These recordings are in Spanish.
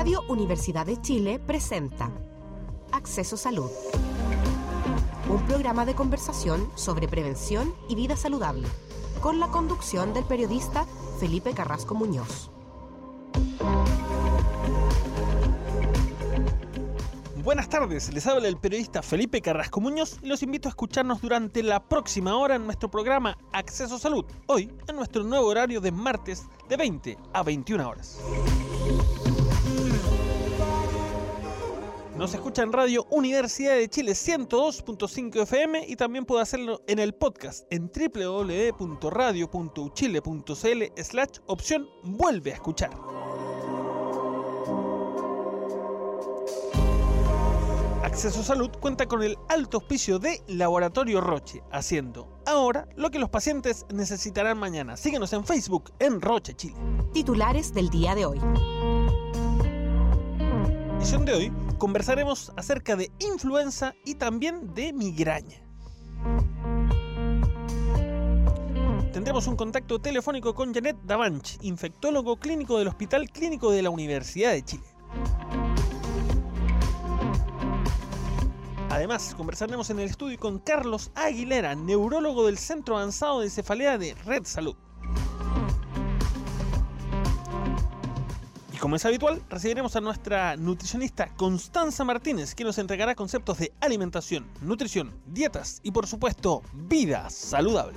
Radio Universidad de Chile presenta Acceso Salud, un programa de conversación sobre prevención y vida saludable, con la conducción del periodista Felipe Carrasco Muñoz. Buenas tardes, les habla el periodista Felipe Carrasco Muñoz y los invito a escucharnos durante la próxima hora en nuestro programa Acceso Salud, hoy en nuestro nuevo horario de martes de 20 a 21 horas. Nos escucha en Radio Universidad de Chile 102.5 FM y también puede hacerlo en el podcast en www.radio.uchile.cl/opción Vuelve a escuchar. Acceso Salud cuenta con el alto auspicio de Laboratorio Roche, haciendo ahora lo que los pacientes necesitarán mañana. Síguenos en Facebook en Roche Chile. Titulares del día de hoy. En la edición de hoy conversaremos acerca de influenza y también de migraña. Tendremos un contacto telefónico con Janet Davanch, infectólogo clínico del Hospital Clínico de la Universidad de Chile. Además, conversaremos en el estudio con Carlos Aguilera, neurólogo del Centro Avanzado de Cefalea de Red Salud. Y como es habitual, recibiremos a nuestra nutricionista Constanza Martínez, que nos entregará conceptos de alimentación, nutrición, dietas y, por supuesto, vida saludable.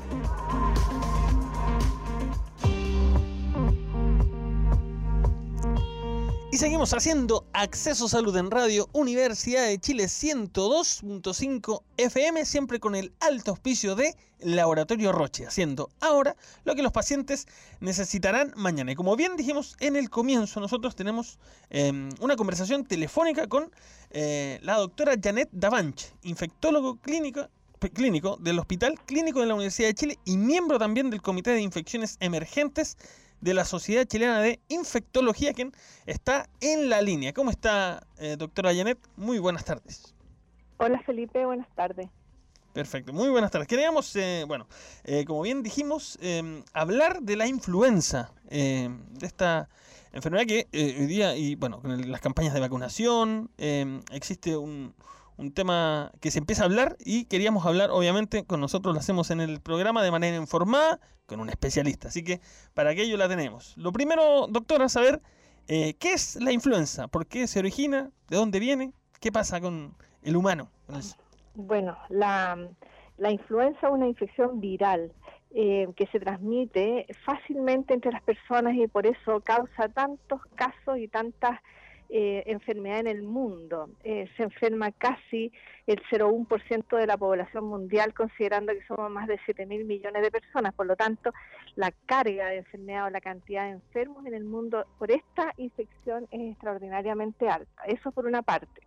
Y seguimos haciendo Acceso Salud en Radio Universidad de Chile 102.5 FM, siempre con el alto auspicio de Laboratorio Roche, haciendo ahora lo que los pacientes necesitarán mañana. Y como bien dijimos en el comienzo, nosotros tenemos una conversación telefónica con la doctora Janet Davanch, infectólogo clínico del Hospital Clínico de la Universidad de Chile y miembro también del Comité de Infecciones Emergentes de la Sociedad Chilena de Infectología, quien está en la línea. ¿Cómo está, doctora Janet? Muy buenas tardes. Hola Felipe, buenas tardes. Perfecto, muy buenas tardes. Queríamos, como bien dijimos, hablar de la influenza, de esta enfermedad que hoy día, y bueno, con las campañas de vacunación, existe un tema que se empieza a hablar y queríamos hablar, obviamente, con nosotros lo hacemos en el programa de manera informada, con un especialista, así que para aquello la tenemos. Lo primero, doctora, saber qué es la influenza, por qué se origina, de dónde viene, qué pasa con el humano. Bueno, la influenza es una infección viral que se transmite fácilmente entre las personas y por eso causa tantos casos y tantas enfermedad en el mundo. Se enferma casi el 0,1% de la población mundial, considerando que somos más de 7.000 millones de personas. Por lo tanto, la carga de enfermedad o la cantidad de enfermos en el mundo por esta infección es extraordinariamente alta. Eso por una parte.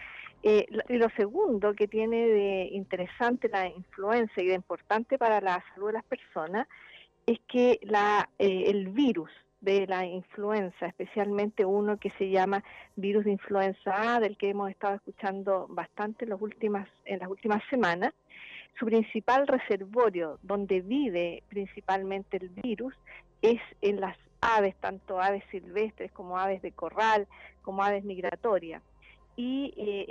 Y lo segundo que tiene de interesante la influenza y de importante para la salud de las personas es que el virus de la influenza, especialmente uno que se llama virus de influenza A, del que hemos estado escuchando bastante en las últimas semanas, su principal reservorio, donde vive principalmente el virus, es en las aves, tanto aves silvestres como aves de corral, como aves migratorias. Y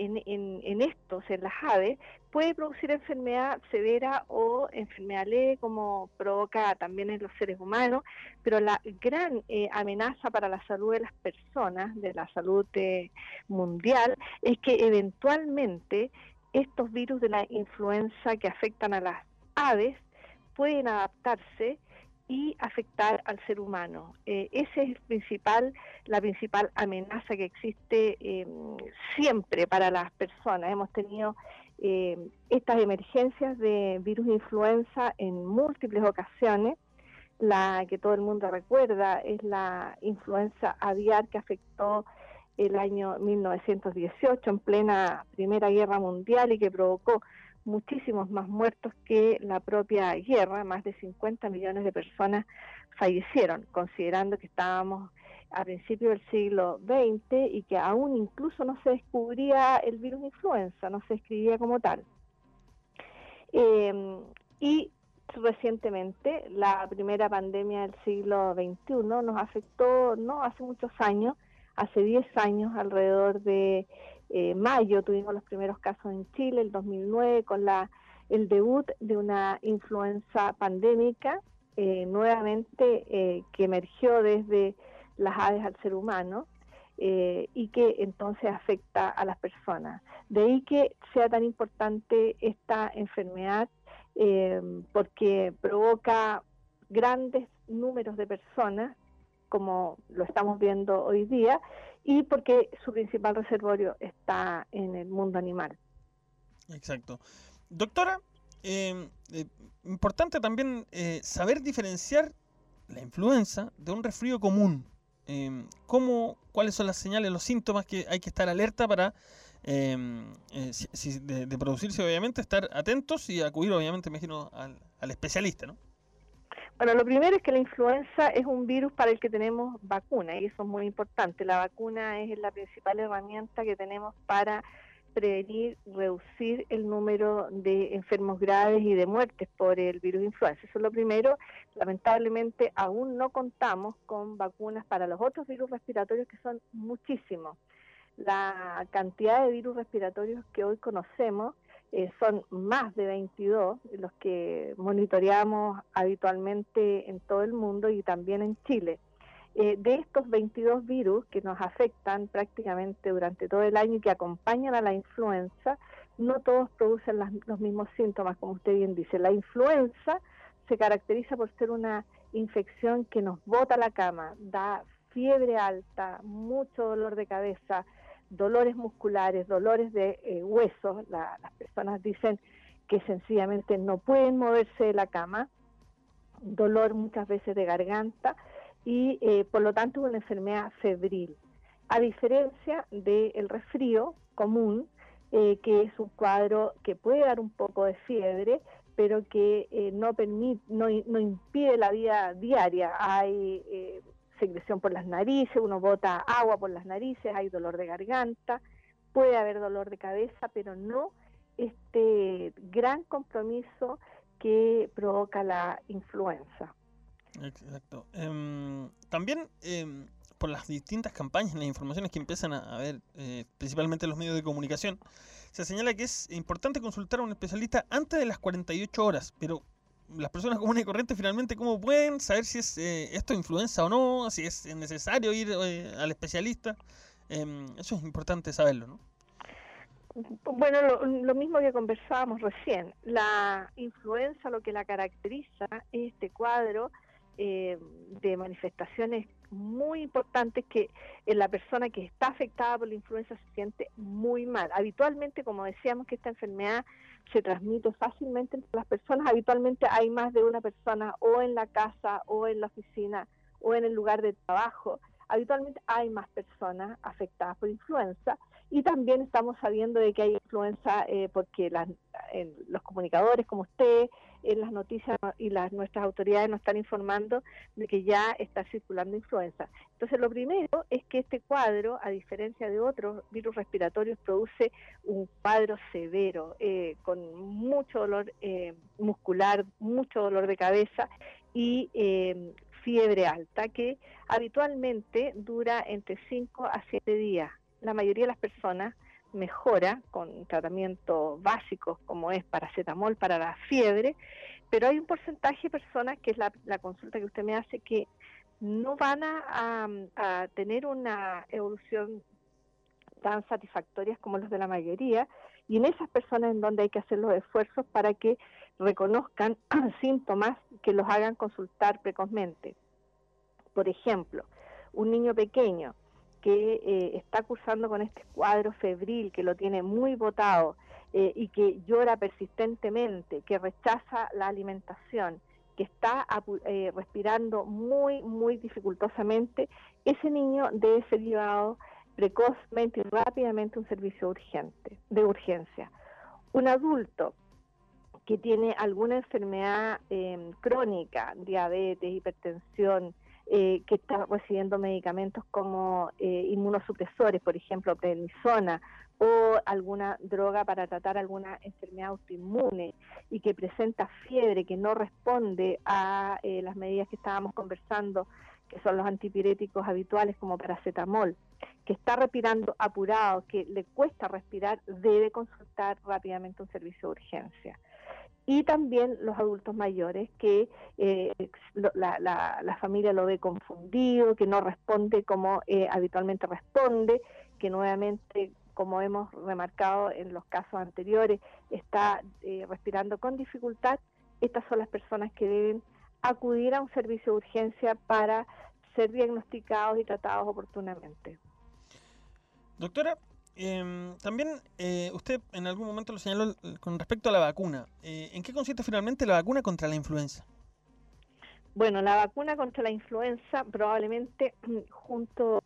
en las aves, puede producir enfermedad severa o enfermedad leve, como provoca también en los seres humanos, pero la gran amenaza para la salud de las personas, de la salud mundial, es que eventualmente estos virus de la influenza que afectan a las aves pueden adaptarse y afectar al ser humano. Esa es la principal amenaza que existe siempre para las personas. Hemos tenido estas emergencias de virus de influenza en múltiples ocasiones. La que todo el mundo recuerda es la influenza aviar que afectó el año 1918 en plena Primera Guerra Mundial y que provocó muchísimos más muertos que la propia guerra. Más de 50 millones de personas fallecieron, considerando que estábamos a principios del siglo XX y que aún incluso no se descubría el virus de influenza, no se describía como tal. Y recientemente la primera pandemia del siglo XXI nos afectó no hace muchos años Hace 10 años, alrededor de mayo, tuvimos los primeros casos en Chile, el 2009, con el debut de una influenza pandémica, nuevamente que emergió desde las aves al ser humano, y que entonces afecta a las personas. De ahí que sea tan importante esta enfermedad, porque provoca grandes números de personas, como lo estamos viendo hoy día, y porque su principal reservorio está en el mundo animal. Exacto. Doctora, importante también saber diferenciar la influenza de un resfrío común. ¿Cuáles son las señales, los síntomas que hay que estar alerta para, de producirse, obviamente, estar atentos y acudir, obviamente, me imagino, al especialista, ¿no? Bueno, lo primero es que la influenza es un virus para el que tenemos vacuna, y eso es muy importante. La vacuna es la principal herramienta que tenemos para prevenir, reducir el número de enfermos graves y de muertes por el virus influenza. Eso es lo primero. Lamentablemente aún no contamos con vacunas para los otros virus respiratorios, que son muchísimos. La cantidad de virus respiratorios que hoy conocemos son más de 22, los que monitoreamos habitualmente en todo el mundo y también en Chile. De estos 22 virus que nos afectan prácticamente durante todo el año y que acompañan a la influenza, no todos producen los mismos síntomas, como usted bien dice. La influenza se caracteriza por ser una infección que nos bota a la cama, da fiebre alta, mucho dolor de cabeza, dolores musculares, dolores de huesos. Las personas dicen que sencillamente no pueden moverse de la cama, dolor muchas veces de garganta, y por lo tanto es una enfermedad febril, a diferencia del resfrío común, que es un cuadro que puede dar un poco de fiebre, pero que no impide la vida diaria. Hay secreción por las narices, uno bota agua por las narices, hay dolor de garganta, puede haber dolor de cabeza, pero no este gran compromiso que provoca la influenza. Exacto. También por las distintas campañas, las informaciones que empiezan a ver, principalmente en los medios de comunicación, se señala que es importante consultar a un especialista antes de las 48 horas, pero las personas comunes y corrientes finalmente, ¿cómo pueden saber si es esto influenza o no? Si es necesario ir al especialista. Eso es importante saberlo, ¿no? Bueno, lo mismo que conversábamos recién. La influenza, lo que la caracteriza es este cuadro de manifestaciones muy importantes, que en la persona que está afectada por la influenza se siente muy mal. Habitualmente, como decíamos, que esta enfermedad se transmite fácilmente entre las personas. Habitualmente hay más de una persona, o en la casa, o en la oficina, o en el lugar de trabajo. Habitualmente hay más personas afectadas por influenza, y también estamos sabiendo de que hay influenza porque los comunicadores como usted, en las noticias, y nuestras autoridades nos están informando de que ya está circulando influenza. Entonces, lo primero es que este cuadro, a diferencia de otros virus respiratorios, produce un cuadro severo, con mucho dolor muscular, mucho dolor de cabeza y fiebre alta, que habitualmente dura entre 5 a 7 días. La mayoría de las personas mejora con tratamientos básicos como es paracetamol para la fiebre, pero hay un porcentaje de personas, que es la consulta que usted me hace, que no van a tener una evolución tan satisfactoria como los de la mayoría, y en esas personas en donde hay que hacer los esfuerzos para que reconozcan síntomas que los hagan consultar precozmente. Por ejemplo, un niño pequeño que está cursando con este cuadro febril, que lo tiene muy botado, y que llora persistentemente, que rechaza la alimentación, que está respirando muy, muy dificultosamente, ese niño debe ser llevado precozmente y rápidamente a un servicio de urgencia. Un adulto que tiene alguna enfermedad crónica, diabetes, hipertensión, que está recibiendo medicamentos como inmunosupresores, por ejemplo, prednisona, o alguna droga para tratar alguna enfermedad autoinmune, y que presenta fiebre, que no responde a las medidas que estábamos conversando que son los antipiréticos habituales como paracetamol, que está respirando apurado, que le cuesta respirar, debe consultar rápidamente un servicio de urgencia. Y también los adultos mayores, que la familia lo ve confundido, que no responde como habitualmente responde, que nuevamente, como hemos remarcado en los casos anteriores, está respirando con dificultad. Estas son las personas que deben acudir a un servicio de urgencia para ser diagnosticados y tratados oportunamente. Doctora, también usted en algún momento lo señaló con respecto a la vacuna. ¿En qué consiste finalmente la vacuna contra la influenza? Bueno, la vacuna contra la influenza probablemente junto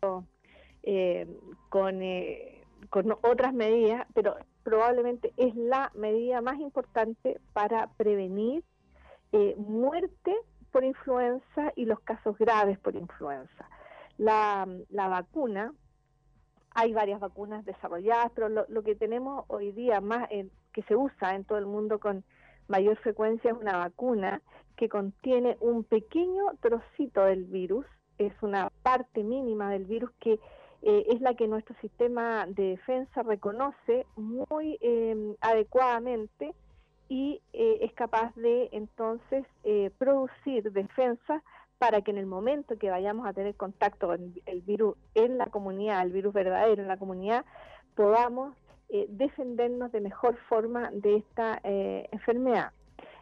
con otras medidas, pero probablemente es la medida más importante para prevenir muerte por influenza y los casos graves por influenza. La vacuna, hay varias vacunas desarrolladas, pero lo que tenemos hoy día más que se usa en todo el mundo con mayor frecuencia es una vacuna que contiene un pequeño trocito del virus, es una parte mínima del virus que es la que nuestro sistema de defensa reconoce muy adecuadamente y es capaz de entonces producir defensas para que en el momento que vayamos a tener contacto con el virus en la comunidad, el virus verdadero en la comunidad, podamos defendernos de mejor forma de esta enfermedad.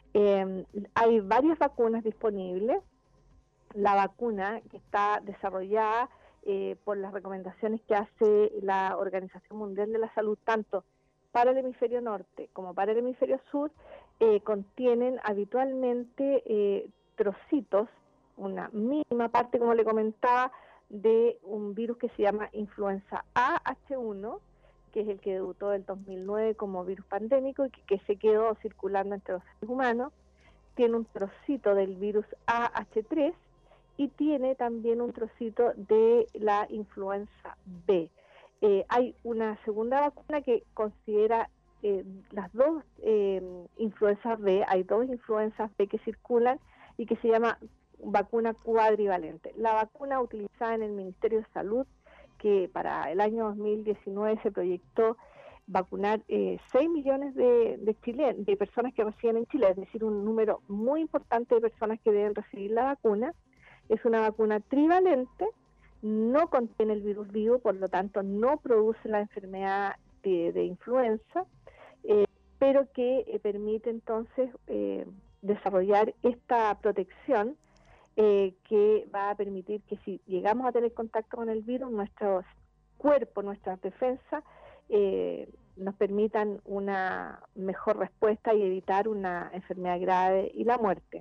Hay varias vacunas disponibles. La vacuna que está desarrollada por las recomendaciones que hace la Organización Mundial de la Salud, tanto para el hemisferio norte como para el hemisferio sur, contienen habitualmente trocitos, una mínima parte, como le comentaba, de un virus que se llama influenza A H1, que es el que debutó en 2009 como virus pandémico y que se quedó circulando entre los seres humanos. Tiene un trocito del virus AH3 y tiene también un trocito de la influenza B. Hay una segunda vacuna que considera las dos influencias B, hay dos influencias B que circulan y que se llama vacuna cuadrivalente. La vacuna utilizada en el Ministerio de Salud, que para el año 2019 se proyectó vacunar 6 millones de personas que residen en Chile, es decir, un número muy importante de personas que deben recibir la vacuna. Es una vacuna trivalente, no contiene el virus vivo, por lo tanto no produce la enfermedad de influenza, pero que permite entonces desarrollar esta protección que va a permitir que si llegamos a tener contacto con el virus, nuestros cuerpos, nuestras defensas, nos permitan una mejor respuesta y evitar una enfermedad grave y la muerte.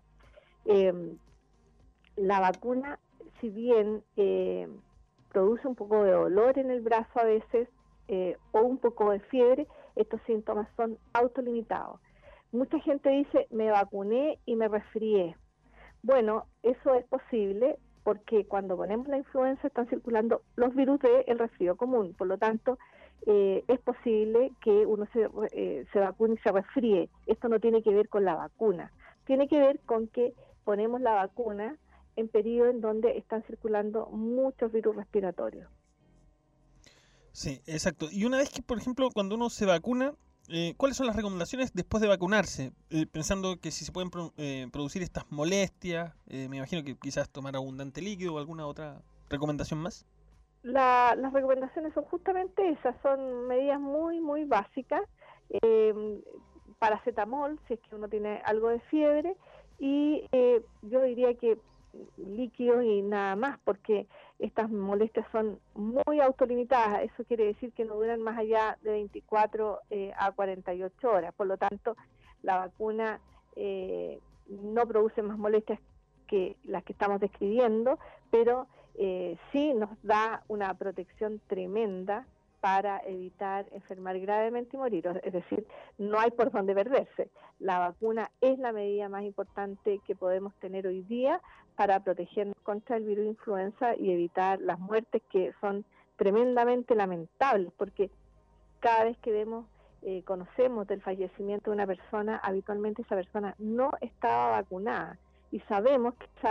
La vacuna, si bien produce un poco de dolor en el brazo a veces o un poco de fiebre, estos síntomas son autolimitados. Mucha gente dice, me vacuné y me resfrié. Bueno, eso es posible porque cuando ponemos la influenza están circulando los virus del resfrío común, por lo tanto es posible que uno se vacune y se resfríe. Esto no tiene que ver con la vacuna, tiene que ver con que ponemos la vacuna en periodos en donde están circulando muchos virus respiratorios. Sí, exacto. Y una vez que, por ejemplo, cuando uno se vacuna, ¿cuáles son las recomendaciones después de vacunarse? Pensando que si se pueden producir estas molestias, me imagino que quizás tomar abundante líquido o alguna otra recomendación más. Las recomendaciones son justamente esas, son medidas muy, muy básicas. Paracetamol, si es que uno tiene algo de fiebre, y yo diría que líquidos y nada más, porque estas molestias son muy autolimitadas. Eso quiere decir que no duran más allá de 24 a 48 horas. Por lo tanto, la vacuna no produce más molestias que las que estamos describiendo, pero sí nos da una protección tremenda para evitar enfermar gravemente y morir. Es decir, no hay por dónde perderse. La vacuna es la medida más importante que podemos tener hoy día para protegernos contra el virus de influenza y evitar las muertes, que son tremendamente lamentables, porque cada vez que conocemos del fallecimiento de una persona, habitualmente esa persona no estaba vacunada, y sabemos que esa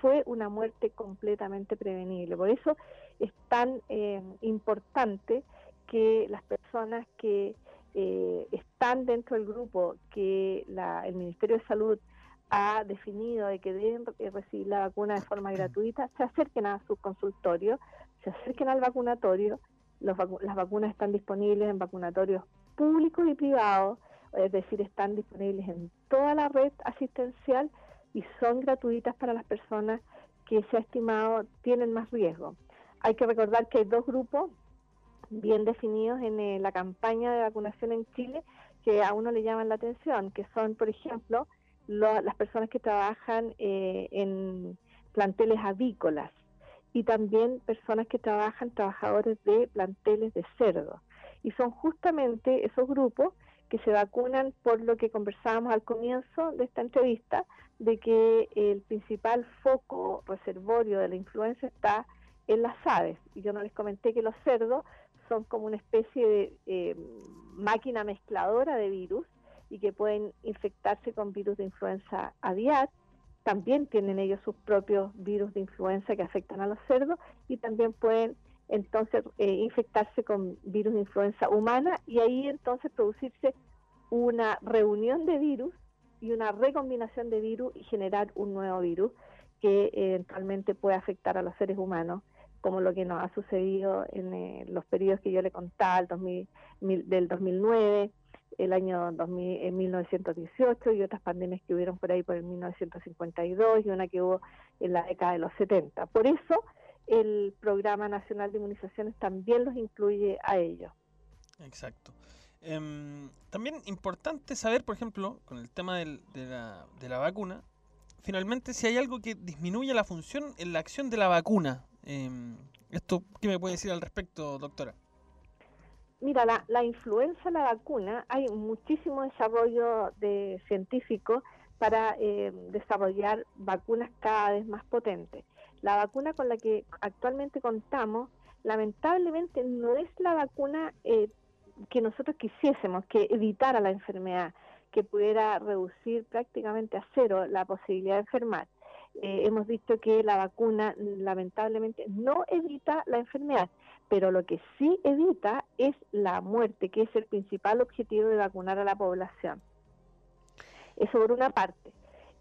fue una muerte completamente prevenible. Por eso es tan importante que las personas que están dentro del grupo que el Ministerio de Salud ha definido de que deben recibir la vacuna de forma gratuita, se acerquen a sus consultorios, se acerquen al vacunatorio. Las vacunas están disponibles en vacunatorios públicos y privados, es decir, están disponibles en toda la red asistencial y son gratuitas para las personas que se ha estimado tienen más riesgo. Hay que recordar que hay dos grupos bien definidos en la campaña de vacunación en Chile que a uno le llaman la atención, que son, por ejemplo, las personas que trabajan en planteles avícolas y también personas que trabajadores de planteles de cerdo. Y son justamente esos grupos que se vacunan por lo que conversábamos al comienzo de esta entrevista, de que el principal foco reservorio de la influenza está en las aves. Y yo no les comenté que los cerdos son como una especie de máquina mezcladora de virus y que pueden infectarse con virus de influenza aviar. También tienen ellos sus propios virus de influenza que afectan a los cerdos y también pueden entonces infectarse con virus de influenza humana y ahí entonces producirse una reunión de virus y una recombinación de virus y generar un nuevo virus que eventualmente puede afectar a los seres humanos, como lo que nos ha sucedido en los periodos que yo le contaba, del 2009, el año 1918 y otras pandemias que hubieron por ahí por el 1952 y una que hubo en la década de los 70. Por eso el Programa Nacional de Inmunizaciones también los incluye a ellos. Exacto. También importante saber, por ejemplo, con el tema de la vacuna, finalmente si hay algo que disminuye la función en la acción de la vacuna. ¿Esto qué me puede decir al respecto, doctora? Mira, la influenza, la vacuna, hay muchísimo desarrollo de científicos para desarrollar vacunas cada vez más potentes. La vacuna con la que actualmente contamos, lamentablemente no es la vacuna que nosotros quisiésemos, que evitara la enfermedad, que pudiera reducir prácticamente a cero la posibilidad de enfermar. Hemos visto que la vacuna lamentablemente no evita la enfermedad, pero lo que sí evita es la muerte, que es el principal objetivo de vacunar a la población. Eso por una parte.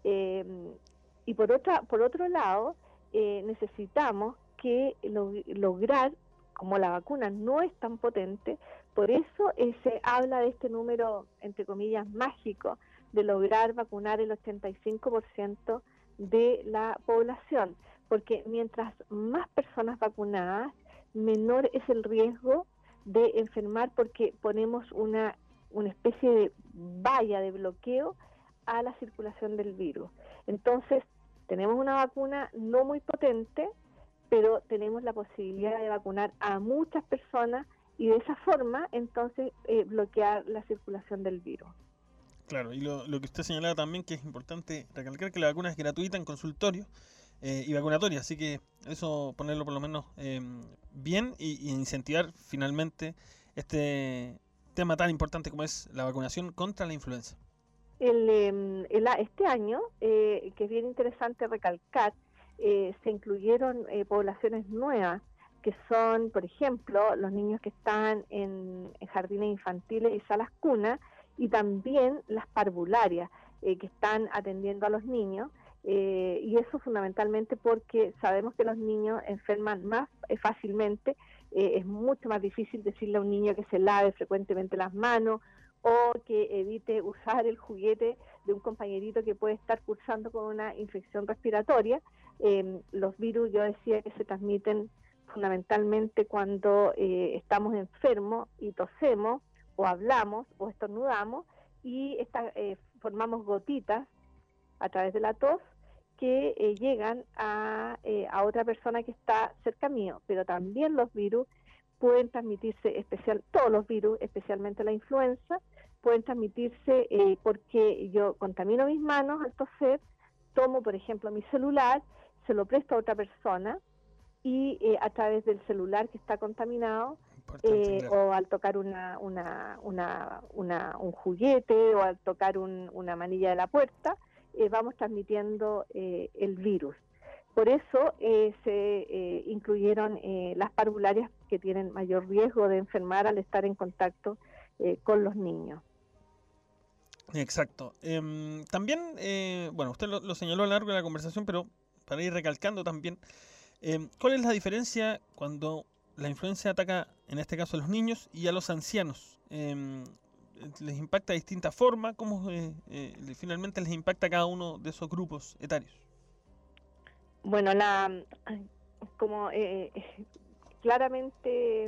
Y por otro lado, necesitamos que lograr, como la vacuna no es tan potente, por eso se habla de este número, entre comillas, mágico, de lograr vacunar el 85% de la población, porque mientras más personas vacunadas, menor es el riesgo de enfermar, porque ponemos una especie de valla de bloqueo a la circulación del virus. Entonces, tenemos una vacuna no muy potente, pero tenemos la posibilidad de vacunar a muchas personas y de esa forma, entonces, bloquear la circulación del virus. Claro, y lo que usted señalaba también, que es importante recalcar que la vacuna es gratuita en consultorio y vacunatoria, así que eso ponerlo por lo menos bien y incentivar finalmente este tema tan importante como es la vacunación contra la influenza. Este año, que es bien interesante recalcar, se incluyeron poblaciones nuevas, que son, por ejemplo, los niños que están en jardines infantiles y salas cunas, y también las parvularias que están atendiendo a los niños, y eso fundamentalmente porque sabemos que los niños enferman más fácilmente. Es mucho más difícil decirle a un niño que se lave frecuentemente las manos o que evite usar el juguete de un compañerito que puede estar cursando con una infección respiratoria. Los virus, yo decía que se transmiten fundamentalmente cuando estamos enfermos y tosemos o hablamos o estornudamos y formamos gotitas a través de la tos que llegan a otra persona que está cerca mío, pero también los virus pueden transmitirse, todos los virus, especialmente la influenza, pueden transmitirse porque yo contamino mis manos al toser, tomo por ejemplo mi celular, se lo presto a otra persona y a través del celular que está contaminado, o al tocar un juguete o al tocar una manilla de la puerta, vamos transmitiendo el virus. Por eso se incluyeron las parvularias que tienen mayor riesgo de enfermar al estar en contacto con los niños. Exacto. También, bueno, usted lo señaló a lo largo de la conversación, pero para ir recalcando también, ¿cuál es la diferencia cuando la influenza ataca, en este caso, a los niños y a los ancianos? ¿Les impacta de distinta forma? ¿Cómo finalmente les impacta a cada uno de esos grupos etarios? Bueno, como claramente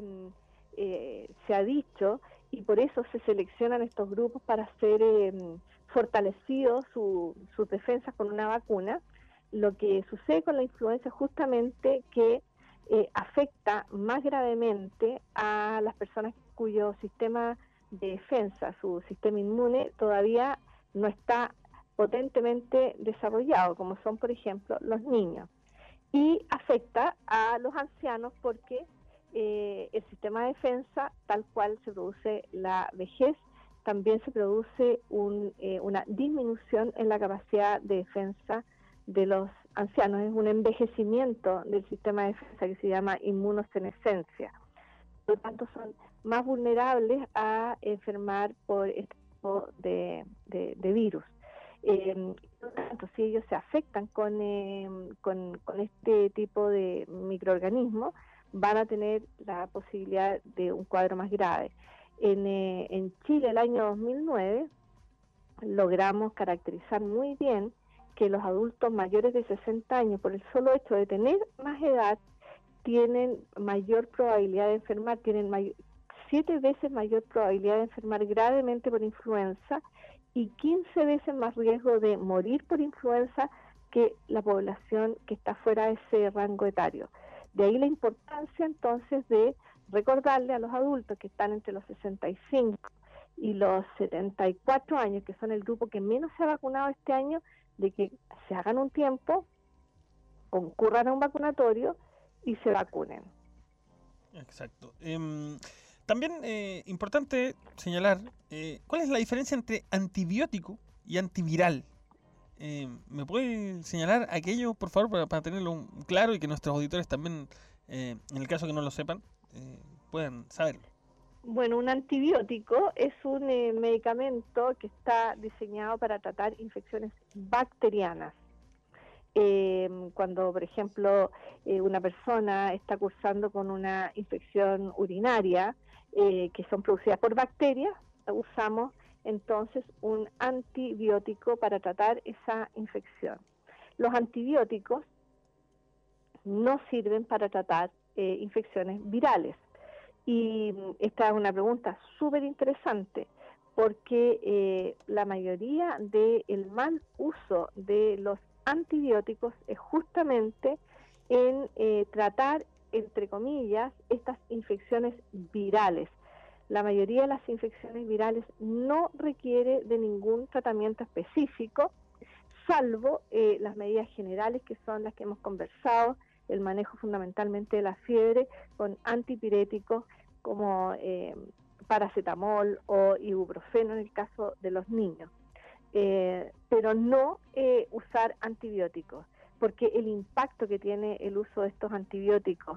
se ha dicho, y por eso se seleccionan estos grupos para ser fortalecidos sus defensas con una vacuna. Lo que sucede con la influenza es justamente que afecta más gravemente a las personas cuyo sistema de defensa, su sistema inmune, todavía no está potentemente desarrollado, como son, por ejemplo, los niños. Y afecta a los ancianos porque el sistema de defensa, tal cual se produce la vejez, también se produce una disminución en la capacidad de defensa de los ancianos. Es un envejecimiento del sistema de defensa que se llama inmunosenescencia. Por lo tanto, son más vulnerables a enfermar por este tipo de virus. Por lo tanto, si ellos se afectan con este tipo de microorganismos, van a tener la posibilidad de un cuadro más grave. En Chile, el año 2009, logramos caracterizar muy bien que los adultos mayores de 60 años, por el solo hecho de tener más edad, tienen mayor probabilidad de enfermar, tienen 7 veces mayor probabilidad de enfermar gravemente por influenza y 15 veces más riesgo de morir por influenza que la población que está fuera de ese rango etario. De ahí la importancia entonces de recordarle a los adultos que están entre los 65 y los 74 años, que son el grupo que menos se ha vacunado este año, de que se hagan un tiempo, concurran a un vacunatorio y se vacunen. Exacto. También importante señalar cuál es la diferencia entre antibiótico y antiviral. ¿Me puede señalar aquello, por favor, para tenerlo claro y que nuestros auditores también, en el caso que no lo sepan, puedan saberlo? Bueno, un antibiótico es un medicamento que está diseñado para tratar infecciones bacterianas. Cuando, por ejemplo, una persona está cursando con una infección urinaria que son producidas por bacterias, usamos entonces un antibiótico para tratar esa infección. Los antibióticos no sirven para tratar infecciones virales. Y esta es una pregunta súper interesante porque la mayoría del mal uso de los antibióticos es justamente en tratar, entre comillas, estas infecciones virales. La mayoría de las infecciones virales no requiere de ningún tratamiento específico, salvo las medidas generales que son las que hemos conversado, el manejo fundamentalmente de la fiebre con antipiréticos como paracetamol o ibuprofeno en el caso de los niños. Pero no usar antibióticos, porque el impacto que tiene el uso de estos antibióticos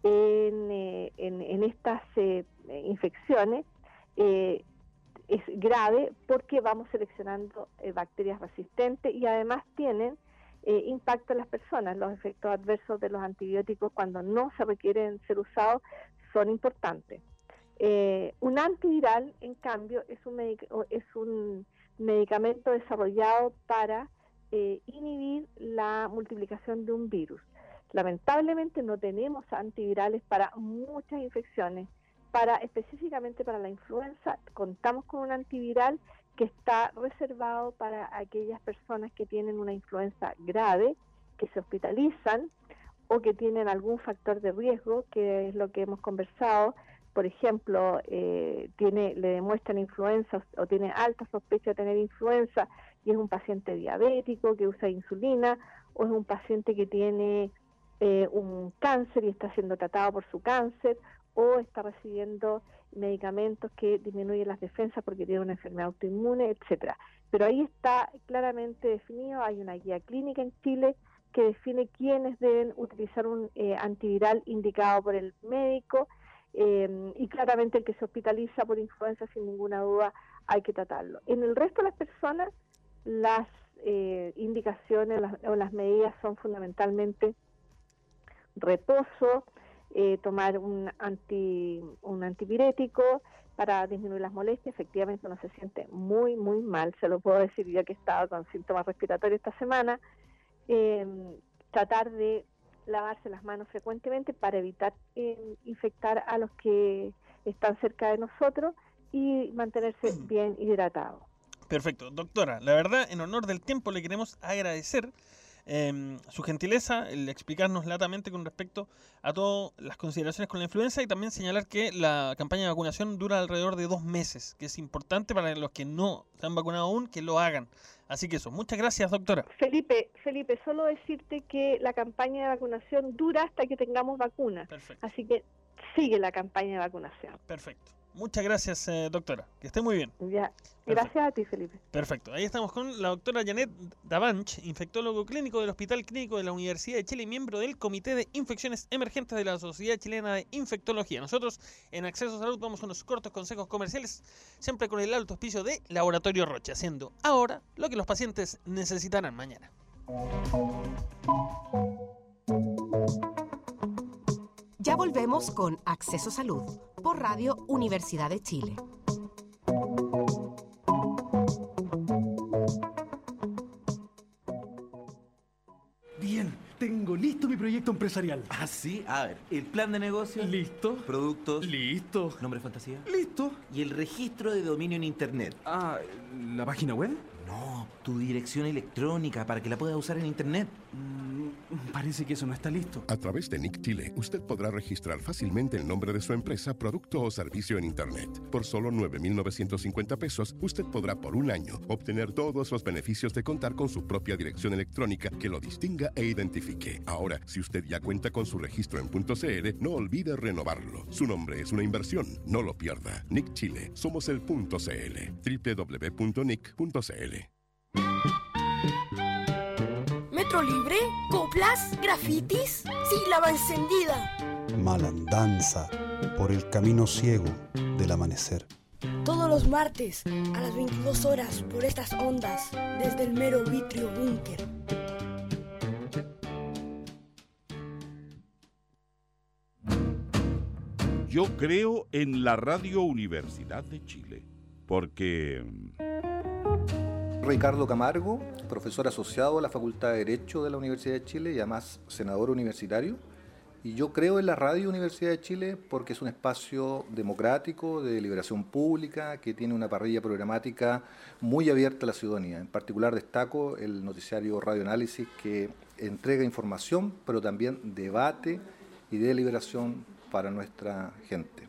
en estas infecciones es grave porque vamos seleccionando bacterias resistentes y además tienen impacto en las personas. Los efectos adversos de los antibióticos cuando no se requieren ser usados son importantes. Un antiviral, en cambio, es un medicamento desarrollado para inhibir la multiplicación de un virus. Lamentablemente no tenemos antivirales para muchas infecciones. Específicamente para la influenza, contamos con un antiviral que está reservado para aquellas personas que tienen una influenza grave, que se hospitalizan o que tienen algún factor de riesgo, que es lo que hemos conversado. Por ejemplo, le demuestran influenza o tiene alta sospecha de tener influenza y es un paciente diabético que usa insulina, o es un paciente que tiene un cáncer y está siendo tratado por su cáncer, o está recibiendo medicamentos que disminuyen las defensas porque tiene una enfermedad autoinmune, etcétera. Pero ahí está claramente definido, hay una guía clínica en Chile que define quiénes deben utilizar un antiviral indicado por el médico, y claramente el que se hospitaliza por influenza, sin ninguna duda, hay que tratarlo. En el resto de las personas, las indicaciones o las medidas son fundamentalmente reposo, tomar un antipirético para disminuir las molestias. Efectivamente uno se siente muy, muy mal, se lo puedo decir ya que he estado con síntomas respiratorios esta semana. Tratar de lavarse las manos frecuentemente para evitar infectar a los que están cerca de nosotros y mantenerse bien hidratado. Perfecto. Doctora, la verdad, en honor del tiempo le queremos agradecer su gentileza, el explicarnos latamente con respecto a todas las consideraciones con la influenza, y también señalar que la campaña de vacunación dura alrededor de 2 meses, que es importante para los que no se han vacunado aún, que lo hagan. Así que eso, muchas gracias, doctora. Felipe, solo decirte que la campaña de vacunación dura hasta que tengamos vacunas. Perfecto. Así que sigue la campaña de vacunación. Perfecto. Muchas gracias, doctora. Que esté muy bien. Ya. Gracias a ti, Felipe. Perfecto. Ahí estamos con la doctora Janet Davanch, infectólogo clínico del Hospital Clínico de la Universidad de Chile y miembro del Comité de Infecciones Emergentes de la Sociedad Chilena de Infectología. Nosotros en Acceso a Salud vamos con unos cortos consejos comerciales, siempre con el alto auspicio de Laboratorio Roche, haciendo ahora lo que los pacientes necesitarán mañana. Ya volvemos con Acceso Salud por Radio Universidad de Chile. Bien, tengo listo mi proyecto empresarial. Ah, sí. A ver, el plan de negocio. Listo. Productos. Listo. Nombre fantasía. Listo. Y el registro de dominio en internet. Ah, ¿la página web? No, tu dirección electrónica para que la puedas usar en internet. Parece que eso no está listo. A través de NIC Chile, usted podrá registrar fácilmente el nombre de su empresa, producto o servicio en Internet. Por solo 9.950 pesos, usted podrá por un año obtener todos los beneficios de contar con su propia dirección electrónica que lo distinga e identifique. Ahora, si usted ya cuenta con su registro en .cl, no olvide renovarlo. Su nombre es una inversión, no lo pierda. NIC Chile, somos el .cl. www.nic.cl. Metro libre, coplas, grafitis, sílaba encendida. Malandanza por el camino ciego del amanecer. Todos los martes a las 22 horas por estas ondas desde el mero vitrio búnker. Yo creo en la Radio Universidad de Chile, porque... Ricardo Camargo, profesor asociado a la Facultad de Derecho de la Universidad de Chile y además senador universitario. Y yo creo en la Radio Universidad de Chile porque es un espacio democrático, de deliberación pública, que tiene una parrilla programática muy abierta a la ciudadanía. En particular destaco el noticiario Radio Análisis, que entrega información, pero también debate y deliberación para nuestra gente.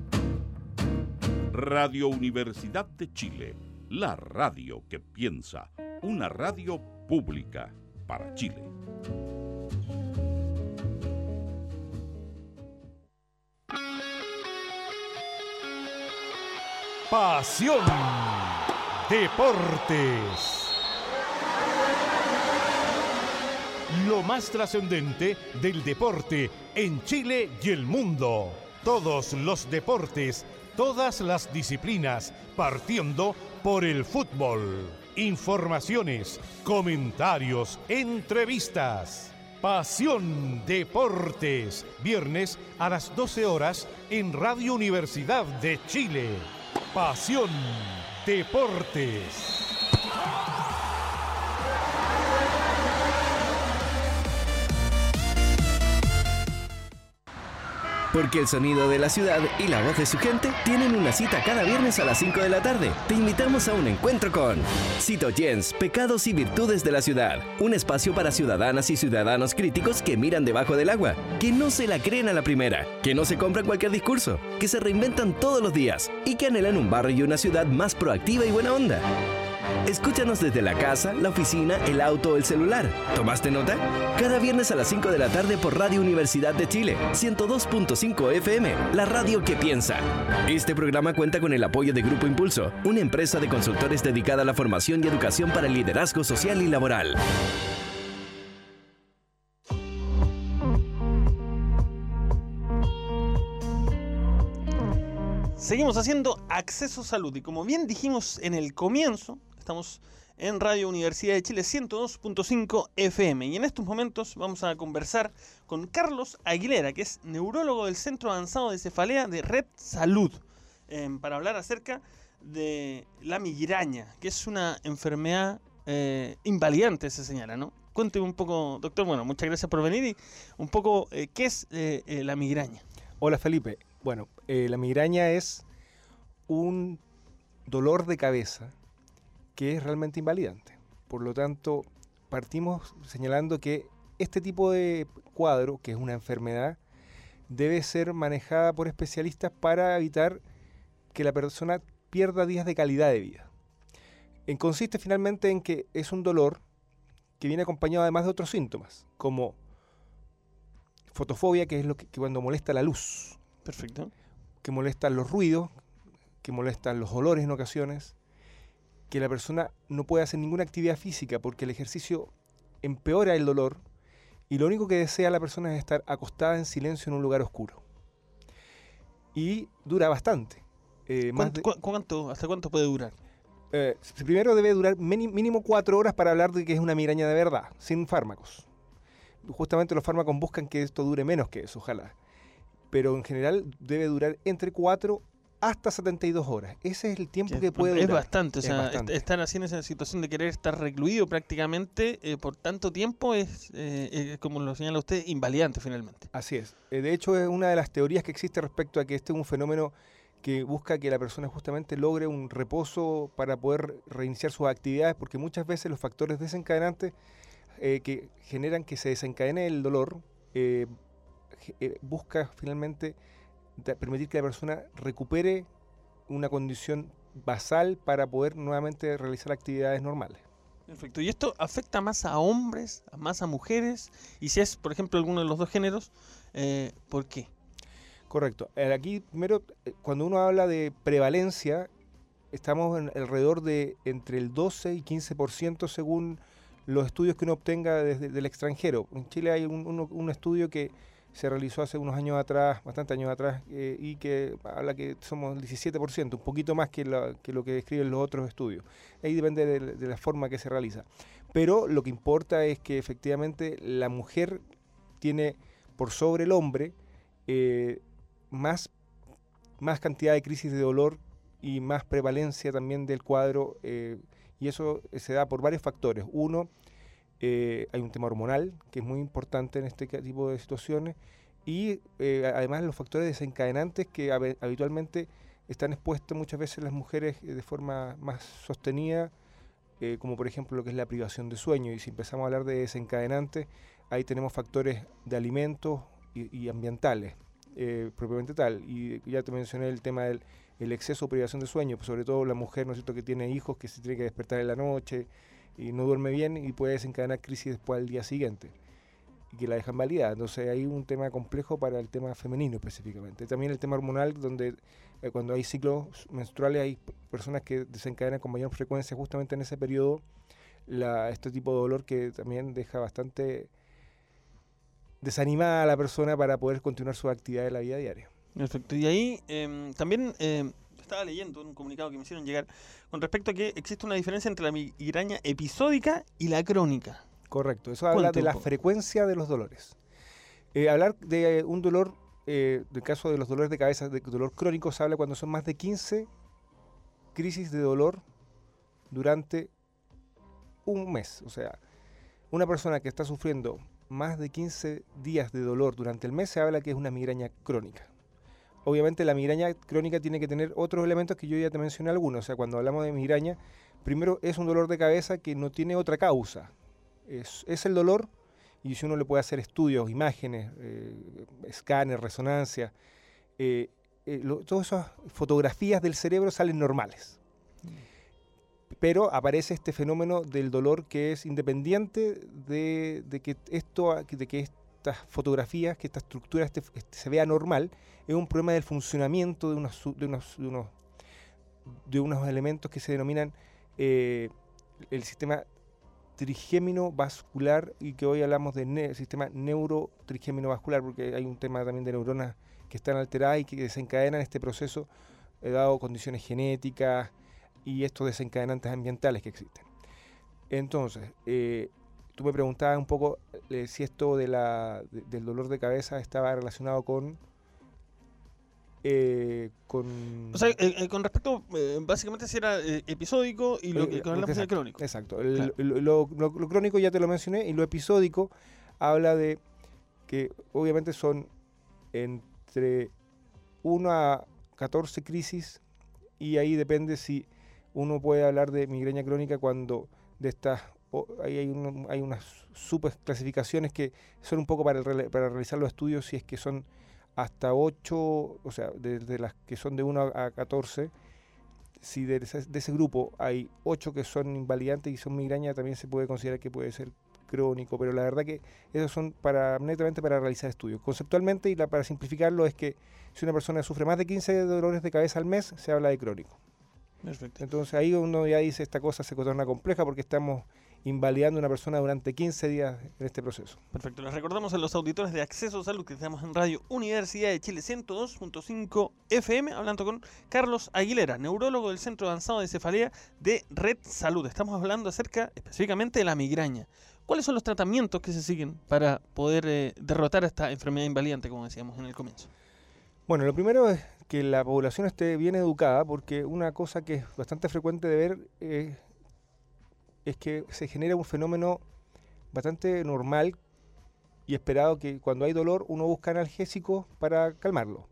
Radio Universidad de Chile, la radio que piensa, una radio pública para Chile. Pasión Deportes. Lo más trascendente del deporte en Chile y el mundo. Todos los deportes, todas las disciplinas, partiendo por el fútbol. Informaciones, comentarios, entrevistas. Pasión Deportes, viernes a las 12 horas en Radio Universidad de Chile. Pasión Deportes. Porque el sonido de la ciudad y la voz de su gente tienen una cita cada viernes a las 5 de la tarde. Te invitamos a un encuentro con Cito Jens, Pecados y Virtudes de la Ciudad. Un espacio para ciudadanas y ciudadanos críticos que miran debajo del agua, que no se la creen a la primera, que no se compran cualquier discurso, que se reinventan todos los días y que anhelan un barrio y una ciudad más proactiva y buena onda. Escúchanos desde la casa, la oficina, el auto o el celular. ¿Tomaste nota? Cada viernes a las 5 de la tarde por Radio Universidad de Chile, 102.5 FM, la radio que piensa. Este programa cuenta con el apoyo de Grupo Impulso, una empresa de consultores dedicada a la formación y educación para el liderazgo social y laboral. Seguimos haciendo Acceso Salud y como bien dijimos en el comienzo, estamos en Radio Universidad de Chile 102.5 FM y en estos momentos vamos a conversar con Carlos Aguilera, que es neurólogo del Centro Avanzado de Cefalea de Red Salud, para hablar acerca de la migraña, que es una enfermedad invalidante, se señala, ¿no? Cuénteme un poco, doctor, bueno, muchas gracias por venir y un poco, ¿qué es la migraña? Hola Felipe, bueno, la migraña es un dolor de cabeza que es realmente invalidante. Por lo tanto, partimos señalando que este tipo de cuadro, que es una enfermedad, debe ser manejada por especialistas para evitar que la persona pierda días de calidad de vida. Consiste finalmente en que es un dolor que viene acompañado además de otros síntomas, como fotofobia, que es lo que cuando molesta la luz. Perfecto. Que molestan los ruidos, que molestan los olores en ocasiones, que la persona no puede hacer ninguna actividad física porque el ejercicio empeora el dolor y lo único que desea la persona es estar acostada en silencio en un lugar oscuro. Y dura bastante. ¿Hasta cuánto puede durar? Primero debe durar mínimo 4 horas para hablar de que es una migraña de verdad, sin fármacos. Justamente los fármacos buscan que esto dure menos que eso, ojalá. Pero en general debe durar entre 4 hasta 72 horas. Ese es el tiempo que puede durar. Es bastante, o sea, estar así en esa situación de querer estar recluido prácticamente por tanto tiempo es, como lo señala usted, invalidante finalmente. Así es. De hecho, es una de las teorías que existe respecto a que este es un fenómeno que busca que la persona justamente logre un reposo para poder reiniciar sus actividades, porque muchas veces los factores desencadenantes que generan que se desencadene el dolor busca finalmente permitir que la persona recupere una condición basal para poder nuevamente realizar actividades normales. Perfecto. ¿Y esto afecta más a hombres, más a mujeres? Y si es, por ejemplo, alguno de los dos géneros, ¿por qué? Correcto. Aquí, primero, cuando uno habla de prevalencia, estamos alrededor de entre el 12 y 15% según los estudios que uno obtenga desde el extranjero. En Chile hay un estudio que se realizó hace unos años atrás, bastantes años atrás, y que habla que somos el 17%, un poquito más que lo que describen los otros estudios. Ahí depende de la forma que se realiza. Pero lo que importa es que efectivamente la mujer tiene por sobre el hombre más cantidad de crisis de dolor y más prevalencia también del cuadro, y eso se da por varios factores. Uno, hay un tema hormonal que es muy importante en este tipo de situaciones y además los factores desencadenantes que habitualmente están expuestos muchas veces las mujeres de forma más sostenida, como por ejemplo lo que es la privación de sueño. Y si empezamos a hablar de desencadenantes, ahí tenemos factores de alimentos y ambientales, propiamente tal. Y ya te mencioné el tema del exceso de privación de sueño, pues sobre todo la mujer, ¿no es cierto?, que tiene hijos, que se tiene que despertar en la noche y no duerme bien y puede desencadenar crisis después al día siguiente y que la dejan validada. Entonces hay un tema complejo para el tema femenino específicamente. También el tema hormonal, donde cuando hay ciclos menstruales hay personas que desencadenan con mayor frecuencia justamente en ese periodo este tipo de dolor que también deja bastante desanimada a la persona para poder continuar su actividad de la vida diaria. Perfecto. Y ahí también estaba leyendo un comunicado que me hicieron llegar con respecto a que existe una diferencia entre la migraña episódica y la crónica. Correcto, eso habla de la frecuencia de los dolores. Hablar de un dolor, del caso de los dolores de cabeza, de dolor crónico, se habla cuando son más de 15 crisis de dolor durante un mes. O sea, una persona que está sufriendo más de 15 días de dolor durante el mes, se habla que es una migraña crónica. Obviamente la migraña crónica tiene que tener otros elementos que yo ya te mencioné algunos. O sea, cuando hablamos de migraña, primero es un dolor de cabeza que no tiene otra causa. Es el dolor, y si uno le puede hacer estudios, imágenes, escáner, resonancia, todas esas fotografías del cerebro salen normales. Pero aparece este fenómeno del dolor que es independiente de que estas fotografías, que esta estructura se vea normal. Es un problema del funcionamiento de unos elementos que se denominan el sistema trigémino vascular, y que hoy hablamos del sistema neurotrigémino vascular, porque hay un tema también de neuronas que están alteradas y que desencadenan este proceso dado condiciones genéticas y estos desencadenantes ambientales que existen. Entonces, tú me preguntabas un poco si esto del dolor de cabeza estaba relacionado con... O sea, con respecto, básicamente si era episódico y lo que hablamos de crónico. Exacto. Claro. Lo crónico ya te lo mencioné, y lo episódico habla de que obviamente son entre 1 a 14 crisis, y ahí depende si uno puede hablar de migraña crónica cuando de estas... hay unas subclasificaciones que son un poco para realizar los estudios, si es que son hasta 8, o sea, desde las que son de 1 a 14, si de ese grupo hay 8 que son invalidantes y son migraña, también se puede considerar que puede ser crónico, pero la verdad que esos son netamente para realizar estudios. Conceptualmente, y para simplificarlo, es que si una persona sufre más de 15 dolores de cabeza al mes, se habla de crónico. Perfecto. Entonces ahí uno ya dice, esta cosa se torna compleja porque estamos invalidando a una persona durante 15 días en este proceso. Perfecto. Les recordamos a los auditores de Acceso Salud que estamos en Radio Universidad de Chile 102.5 FM, hablando con Carlos Aguilera, neurólogo del Centro Avanzado de Cefalea de Red Salud. Estamos hablando acerca específicamente de la migraña. ¿Cuáles son los tratamientos que se siguen para poder derrotar esta enfermedad invalidante, como decíamos en el comienzo? Bueno, lo primero es que la población esté bien educada, porque una cosa que es bastante frecuente de ver es que se genera un fenómeno bastante normal y esperado, que cuando hay dolor uno busca analgésicos para calmarlo.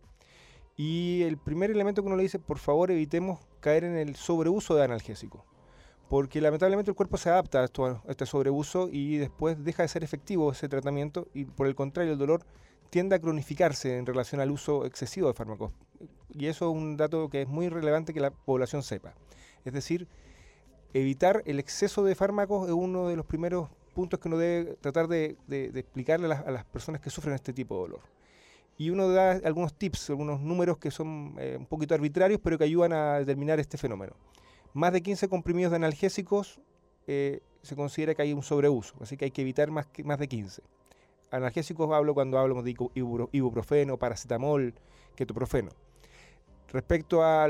Y el primer elemento que uno le dice, por favor evitemos caer en el sobreuso de analgésicos, porque lamentablemente el cuerpo se adapta a este sobreuso y después deja de ser efectivo ese tratamiento, y por el contrario el dolor tiende a cronificarse en relación al uso excesivo de fármacos. Y eso es un dato que es muy relevante que la población sepa. Es decir, evitar el exceso de fármacos es uno de los primeros puntos que uno debe tratar de explicarle a las personas que sufren este tipo de dolor. Y uno da algunos tips, algunos números que son un poquito arbitrarios, pero que ayudan a determinar este fenómeno. Más de 15 comprimidos de analgésicos se considera que hay un sobreuso, así que hay que evitar más de 15. Analgésicos cuando hablamos de ibuprofeno, paracetamol, ketoprofeno. Respecto a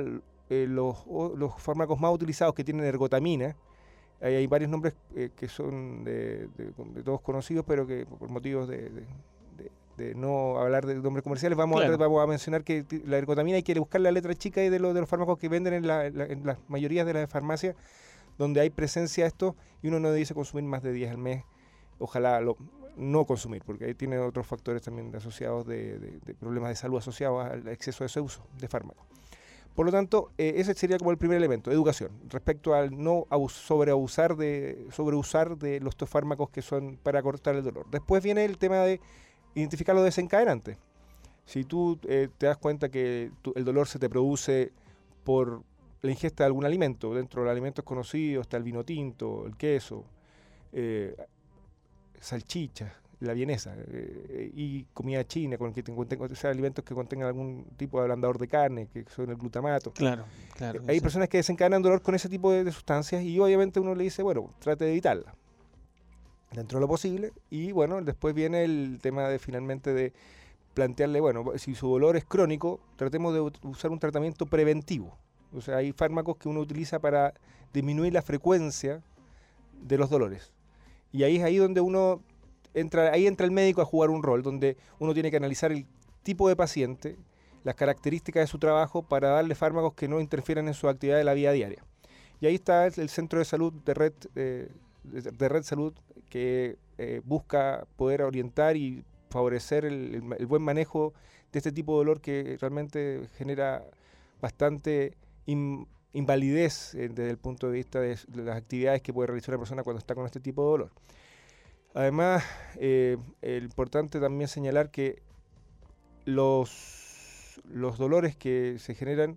los fármacos más utilizados que tienen ergotamina, hay varios nombres que son de todos conocidos, pero que por motivos de no hablar de nombres comerciales vamos a mencionar que la ergotamina hay que buscar la letra chica de los fármacos que venden en las mayorías de las farmacias, donde hay presencia de esto, y uno no dice consumir más de 10 al mes. Ojalá no consumir, porque ahí tiene otros factores también asociados de problemas de salud asociados al exceso de ese uso de fármacos. Por lo tanto, ese sería como el primer elemento, educación, respecto al no sobreusar de estos fármacos que son para cortar el dolor. Después viene el tema de identificar los desencadenantes. Si tú te das cuenta que el dolor se te produce por la ingesta de algún alimento, dentro de los alimentos conocidos está el vino tinto, el queso, salchichas, la vienesa y comida china, alimentos que contengan algún tipo de ablandador de carne, que son el glutamato. Claro. Hay personas que desencadenan dolor con ese tipo de sustancias, y obviamente uno le dice, bueno, trate de evitarla dentro de lo posible. Y bueno, después viene el tema de finalmente de plantearle, bueno, si su dolor es crónico, tratemos de usar un tratamiento preventivo. O sea, hay fármacos que uno utiliza para disminuir la frecuencia de los dolores. Y ahí es ahí donde entra el médico a jugar un rol, donde uno tiene que analizar el tipo de paciente, las características de su trabajo, para darle fármacos que no interfieran en su actividad de la vida diaria. Y ahí está el centro de salud de Red Salud, que busca poder orientar y favorecer el buen manejo de este tipo de dolor, que realmente genera bastante invalidez desde el punto de vista de las actividades que puede realizar una persona cuando está con este tipo de dolor. Además, es importante también señalar que los dolores que se generan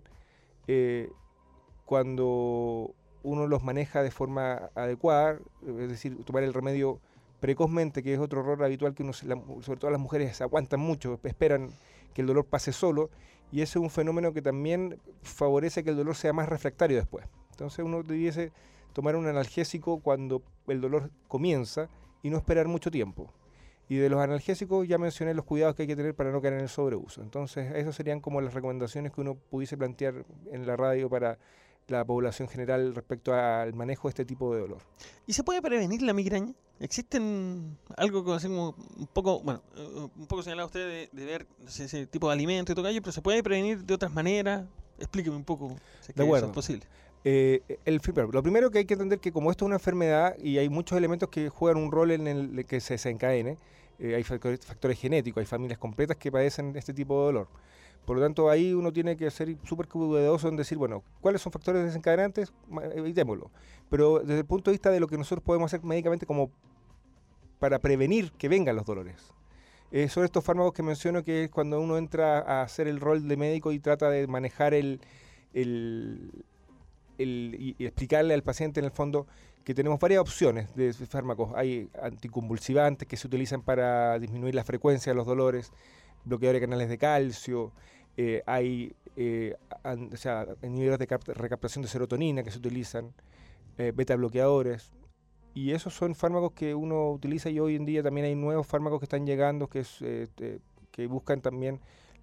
cuando uno los maneja de forma adecuada, es decir, tomar el remedio precozmente, que es otro error habitual que sobre todo las mujeres aguantan mucho, esperan que el dolor pase solo, y ese es un fenómeno que también favorece que el dolor sea más refractario después. Entonces uno debiese tomar un analgésico cuando el dolor comienza y no esperar mucho tiempo. Y de los analgésicos ya mencioné los cuidados que hay que tener para no caer en el sobreuso. Entonces, esas serían como las recomendaciones que uno pudiese plantear en la radio para la población general respecto al manejo de este tipo de dolor. ¿Y se puede prevenir la migraña? ¿Existen algo así como un poco señalado usted de ver ese tipo de alimento y todo aquello, pero se puede prevenir de otras maneras? Explíqueme un poco si es que eso es posible. Lo primero que hay que entender que como esto es una enfermedad y hay muchos elementos que juegan un rol en el que se desencadene, hay factores genéticos, hay familias completas que padecen este tipo de dolor. Por lo tanto, ahí uno tiene que ser súper cuidadoso en decir, bueno, ¿cuáles son factores desencadenantes? Evitémoslo. Pero desde el punto de vista de lo que nosotros podemos hacer médicamente como para prevenir que vengan los dolores. Son estos fármacos que menciono, que es cuando uno entra a hacer el rol de médico y trata de manejar y explicarle al paciente en el fondo que tenemos varias opciones de fármacos. Hay anticonvulsivantes que se utilizan para disminuir la frecuencia de los dolores, bloqueadores de canales de calcio, hay inhibidores de recaptación de serotonina que se utilizan, beta bloqueadores, y esos son fármacos que uno utiliza, y hoy en día también hay nuevos fármacos que están llegando que buscan también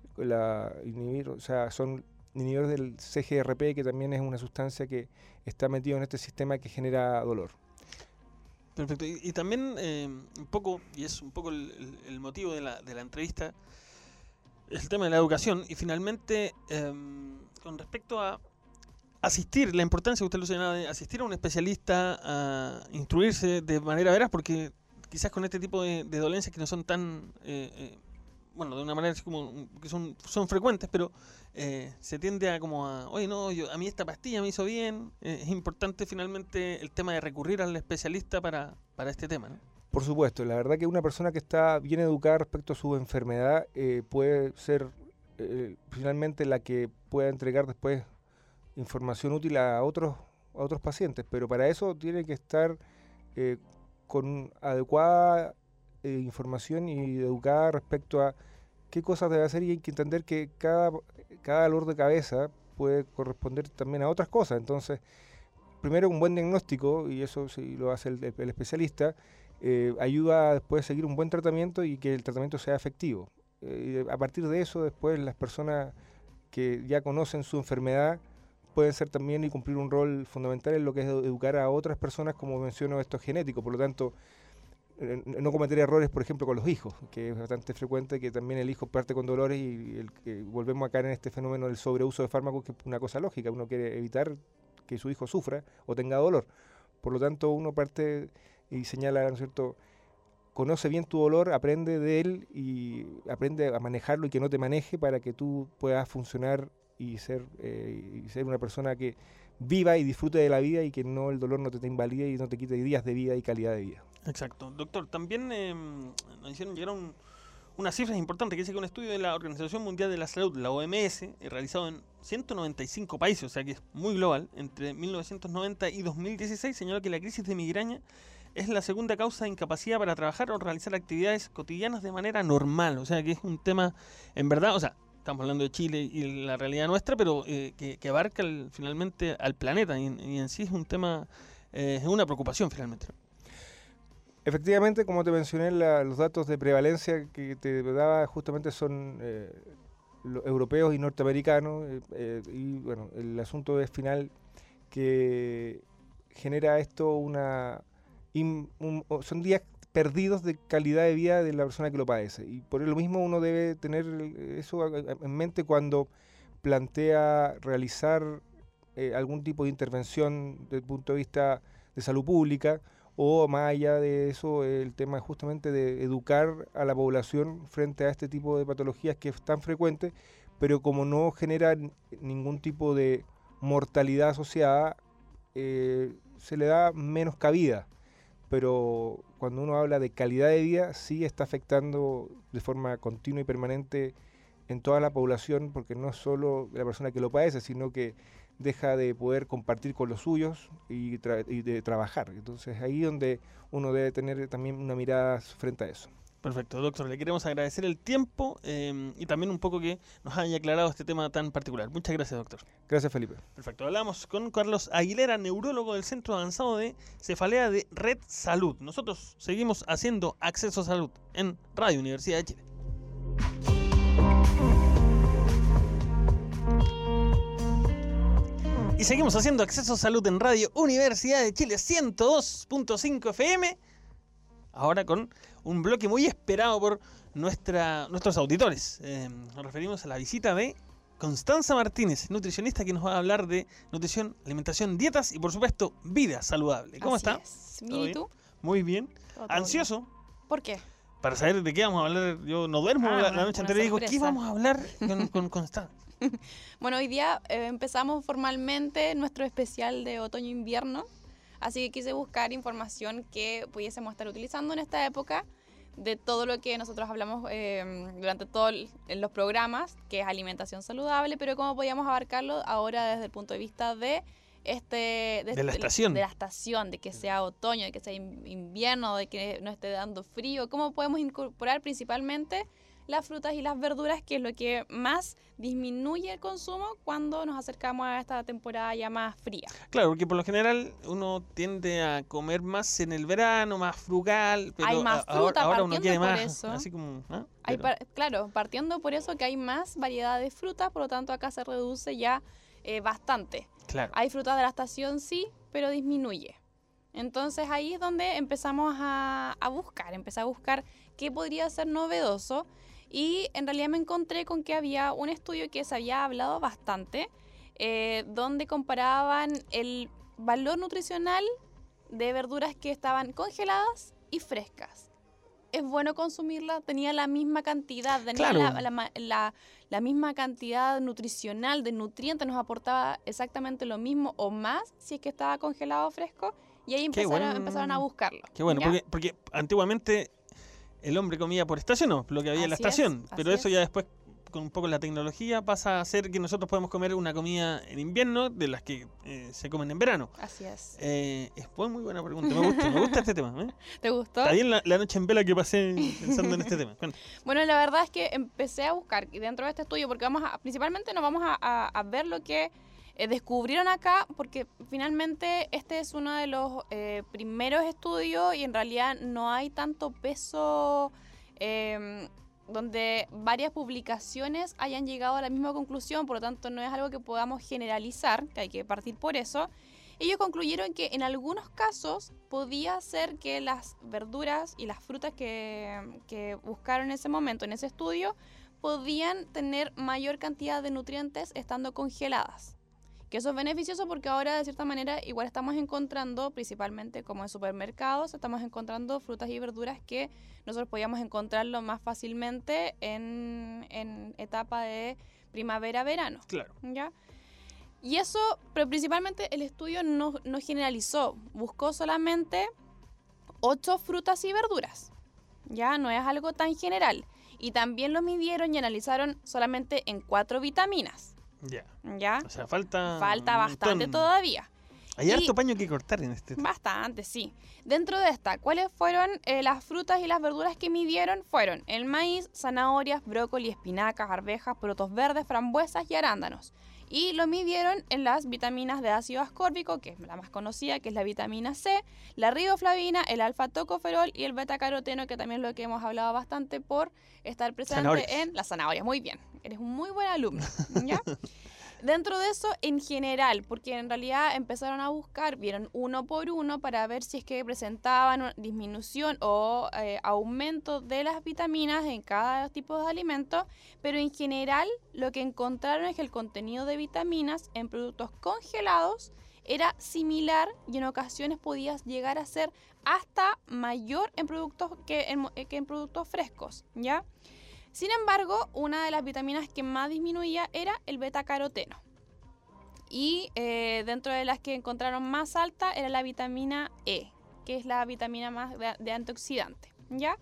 son inhibidores del CGRP, que también es una sustancia que está metido en este sistema que genera dolor. Perfecto. Y también un poco, y es un poco el motivo de la entrevista, es el tema de la educación. Y finalmente, con respecto a asistir, la importancia que usted lo señalaba de asistir a un especialista, a instruirse de manera veraz, porque quizás con este tipo de dolencias que no son tan... de una manera así como que son frecuentes, pero se tiende a oye, no, a mí esta pastilla me hizo bien. Es importante finalmente el tema de recurrir al especialista para este tema, ¿no? Por supuesto, la verdad que una persona que está bien educada respecto a su enfermedad puede ser finalmente la que pueda entregar después información útil a otros pacientes, pero para eso tiene que estar con adecuada información y educada respecto a qué cosas debe hacer, y hay que entender que cada dolor de cabeza puede corresponder también a otras cosas. Entonces, primero un buen diagnóstico, y eso sí lo hace el especialista, ayuda a después seguir un buen tratamiento y que el tratamiento sea efectivo. A partir de eso, después las personas que ya conocen su enfermedad pueden ser también y cumplir un rol fundamental en lo que es educar a otras personas, como menciono, esto es genético. Por lo tanto, no cometer errores, por ejemplo, con los hijos, que es bastante frecuente que también el hijo parte con dolores y volvemos a caer en este fenómeno del sobreuso de fármacos, que es una cosa lógica. Uno quiere evitar que su hijo sufra o tenga dolor. Por lo tanto, uno parte y señala, ¿no es cierto?, conoce bien tu dolor, aprende de él y aprende a manejarlo y que no te maneje, para que tú puedas funcionar y ser una persona que viva y disfrute de la vida, y que no el dolor no te invalide y no te quite días de vida y calidad de vida. Exacto. Doctor, también nos hicieron llegar unas cifras importantes, que dice que un estudio de la Organización Mundial de la Salud, la OMS, realizado en 195 países, o sea que es muy global, entre 1990 y 2016, señaló que la crisis de migraña es la segunda causa de incapacidad para trabajar o realizar actividades cotidianas de manera normal. O sea que es un tema, en verdad, o sea, estamos hablando de Chile y la realidad nuestra, pero que abarca finalmente al planeta, y en sí es un tema, es una preocupación finalmente. Efectivamente, como te mencioné, los datos de prevalencia que te daba justamente son los europeos y norteamericanos, y bueno, el asunto es final que genera esto son días perdidos de calidad de vida de la persona que lo padece, y por lo mismo uno debe tener eso en mente cuando plantea realizar algún tipo de intervención desde el punto de vista de salud pública, o más allá de eso, el tema justamente de educar a la población frente a este tipo de patologías que es tan frecuente, pero como no genera ningún tipo de mortalidad asociada, se le da menos cabida. Pero cuando uno habla de calidad de vida, sí está afectando de forma continua y permanente en toda la población, porque no es solo la persona que lo padece, sino que deja de poder compartir con los suyos y de trabajar. Entonces ahí donde uno debe tener también una mirada frente a eso. Perfecto, doctor. Le queremos agradecer el tiempo y también un poco que nos haya aclarado este tema tan particular. Muchas gracias, doctor. Gracias, Felipe. Perfecto. Hablamos con Carlos Aguilera, neurólogo del Centro Avanzado de Cefalea de Red Salud. Nosotros seguimos haciendo Acceso a Salud en Radio Universidad de Chile. Y seguimos haciendo Acceso a Salud en Radio Universidad de Chile 102.5 FM. Ahora con un bloque muy esperado por nuestros auditores. Nos referimos a la visita de Constanza Martínez, nutricionista, que nos va a hablar de nutrición, alimentación, dietas y, por supuesto, vida saludable. ¿Cómo está? Bien, ¿y tú? Muy bien. ¿Ansioso? Bien. ¿Por qué? Para saber de qué vamos a hablar. Yo no duermo la noche anterior y digo, ¿qué vamos a hablar con Constanza? Bueno, hoy día empezamos formalmente nuestro especial de otoño-invierno. Así que quise buscar información que pudiésemos estar utilizando en esta época de todo lo que nosotros hablamos durante todos los programas, que es alimentación saludable, pero cómo podíamos abarcarlo ahora desde el punto de vista de la estación. De la estación, de que sea otoño, de que sea invierno, de que no esté dando frío. Cómo podemos incorporar principalmente las frutas y las verduras, que es lo que más disminuye el consumo cuando nos acercamos a esta temporada ya más fría. Claro, porque por lo general uno tiende a comer más en el verano, más frugal, pero hay más fruta, ahora uno quiere más, eso. Así como, ¿no? Claro, partiendo por eso que hay más variedad de frutas, por lo tanto acá se reduce ya bastante. Claro. Hay frutas de la estación, sí, pero disminuye. Entonces ahí es donde empezamos a buscar qué podría ser novedoso. Y en realidad me encontré con que había un estudio que se había hablado bastante, donde comparaban el valor nutricional de verduras que estaban congeladas y frescas. Es bueno consumirlas, tenía la misma cantidad, tenía la misma cantidad nutricional de nutrientes, nos aportaba exactamente lo mismo o más si es que estaba congelado o fresco, y ahí empezaron a buscarlo. Qué bueno, porque antiguamente el hombre comía por estación, no, lo que había en la estación, pero eso ya después, con un poco la tecnología, pasa a ser que nosotros podemos comer una comida en invierno de las que se comen en verano. Así es. Es muy buena pregunta, me gusta este tema. ¿Te gustó? Está bien la noche en vela que pasé pensando en este tema. Bueno, la verdad es que empecé a buscar dentro de este estudio, porque principalmente nos vamos a ver lo que descubrieron acá, porque finalmente este es uno de los primeros estudios y en realidad no hay tanto peso donde varias publicaciones hayan llegado a la misma conclusión, por lo tanto no es algo que podamos generalizar, que hay que partir por eso. Ellos concluyeron que en algunos casos podía ser que las verduras y las frutas que buscaron en ese momento, en ese estudio, podían tener mayor cantidad de nutrientes estando congeladas. Que eso es beneficioso porque ahora de cierta manera igual estamos encontrando, principalmente como en supermercados, estamos encontrando frutas y verduras que nosotros podíamos encontrarlo más fácilmente en etapa de primavera-verano. Claro. ¿Ya? Y eso, pero principalmente el estudio no generalizó, buscó solamente 8 frutas y verduras. Ya no es algo tan general. Y también lo midieron y analizaron solamente en 4 vitaminas. ¿Ya? O sea, falta bastante todavía. Hay harto paño que cortar en este tema. Bastante, sí. Dentro de esta, ¿cuáles fueron las frutas y las verduras que midieron? Fueron el maíz, zanahorias, brócoli, espinacas, arvejas, porotos verdes, frambuesas y arándanos. Y lo midieron en las vitaminas de ácido ascórbico, que es la más conocida, que es la vitamina C, la riboflavina, el alfa-tocoferol y el beta-caroteno, que también es lo que hemos hablado bastante por estar presente en las zanahorias. Muy bien, eres un muy buen alumno, ¿ya? Dentro de eso, en general, porque en realidad empezaron a buscar, vieron uno por uno para ver si es que presentaban una disminución o aumento de las vitaminas en cada tipo de alimento, pero en general lo que encontraron es que el contenido de vitaminas en productos congelados era similar y en ocasiones podía llegar a ser hasta mayor en productos que en productos frescos, ¿ya? Sin embargo, una de las vitaminas que más disminuía era el beta-caroteno. Y dentro de las que encontraron más alta era la vitamina E, que es la vitamina más de antioxidante, ¿ya?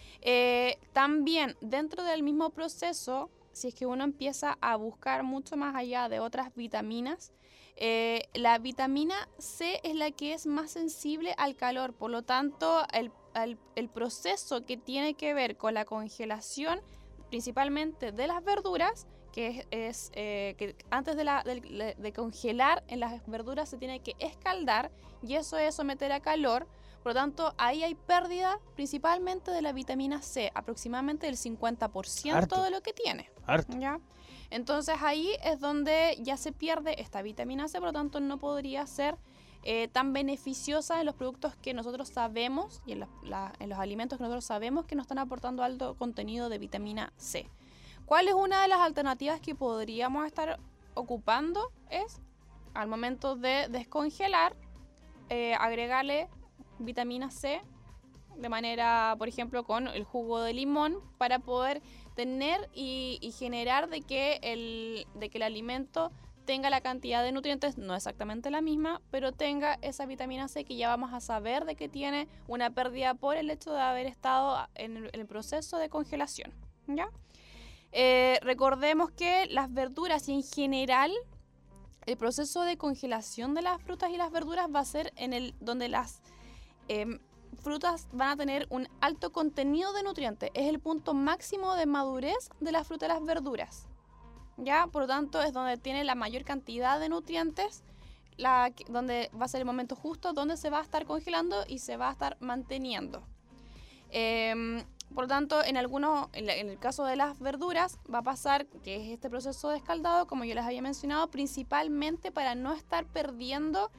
También dentro del mismo proceso, si es que uno empieza a buscar mucho más allá de otras vitaminas, la vitamina C es la que es más sensible al calor, por lo tanto el proceso que tiene que ver con la congelación, principalmente de las verduras, que es que antes de congelar en las verduras se tiene que escaldar, y eso es someter a calor. Por lo tanto, ahí hay pérdida principalmente de la vitamina C, aproximadamente del 50% Harto. de lo que tiene. Harto. ¿Ya? Entonces ahí es donde ya se pierde esta vitamina C, por lo tanto no podría ser tan beneficiosa en los productos que nosotros sabemos y en los alimentos que nosotros sabemos que nos están aportando alto contenido de vitamina C. ¿Cuál es una de las alternativas que podríamos estar ocupando? Es, al momento de descongelar, agregarle vitamina C de manera, por ejemplo, con el jugo de limón, para poder tener y generar de que el alimento tenga la cantidad de nutrientes, no exactamente la misma, pero tenga esa vitamina C que ya vamos a saber de que tiene una pérdida por el hecho de haber estado en el proceso de congelación, ¿ya? Recordemos que las verduras y en general el proceso de congelación de las frutas y las verduras va a ser donde las frutas van a tener un alto contenido de nutrientes. Es el punto máximo de madurez de la fruta y las verduras, ¿ya? Por lo tanto, es donde tiene la mayor cantidad de nutrientes, donde va a ser el momento justo donde se va a estar congelando y se va a estar manteniendo. Por lo tanto, en el caso de las verduras va a pasar que es este proceso de escaldado, como yo les había mencionado, principalmente para no estar perdiendo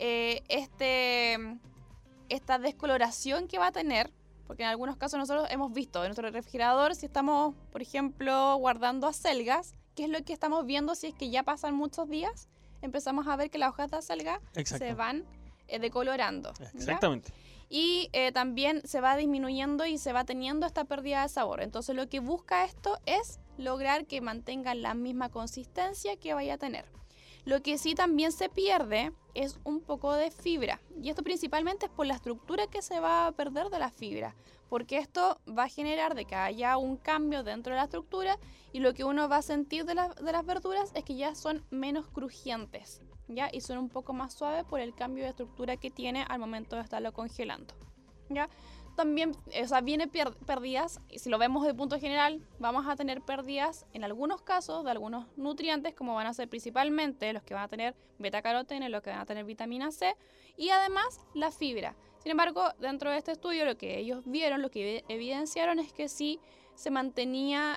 esta descoloración que va a tener, porque en algunos casos nosotros hemos visto en nuestro refrigerador, si estamos, por ejemplo, guardando acelgas, ¿qué es lo que estamos viendo si es que ya pasan muchos días? Empezamos a ver que las hojas de acelga se van decolorando. Exactamente. ¿Ya? Y también se va disminuyendo y se va teniendo esta pérdida de sabor. Entonces lo que busca esto es lograr que mantengan la misma consistencia que vaya a tener. Lo que sí también se pierde es un poco de fibra. Y esto principalmente es por la estructura que se va a perder de la fibra. Porque esto va a generar de que haya un cambio dentro de la estructura y lo que uno va a sentir de las verduras es que ya son menos crujientes, ¿ya? Y son un poco más suaves por el cambio de estructura que tiene al momento de estarlo congelando, ¿ya? También, viene pérdidas, y si lo vemos de punto general, vamos a tener pérdidas en algunos casos de algunos nutrientes, como van a ser principalmente los que van a tener beta-caroteno, los que van a tener vitamina C, y además la fibra. Sin embargo, dentro de este estudio, lo que ellos vieron, lo que evidenciaron es que sí se mantenía